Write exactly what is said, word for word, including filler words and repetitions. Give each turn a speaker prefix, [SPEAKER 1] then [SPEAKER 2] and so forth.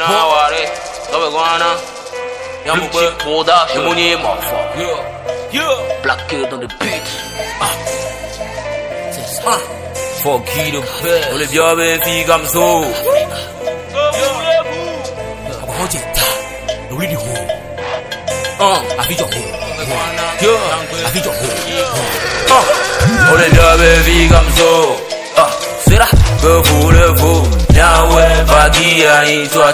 [SPEAKER 1] na ware, sabe guana. Y'a mon petit product, c'est mon nez, ma foi. Yeah, yeah. Black Kid dans le beat. Ah, c'est ça. Fuck you, the best. On les bien, mes filles comme ça. Comment tu t'as? Le really who? Ah, I feel your who. Yeah, I feel your who. Ah, on les bien, mes filles comme ça. Ah, c'est là. Que vous le vous. Yahweh, va guider, toi.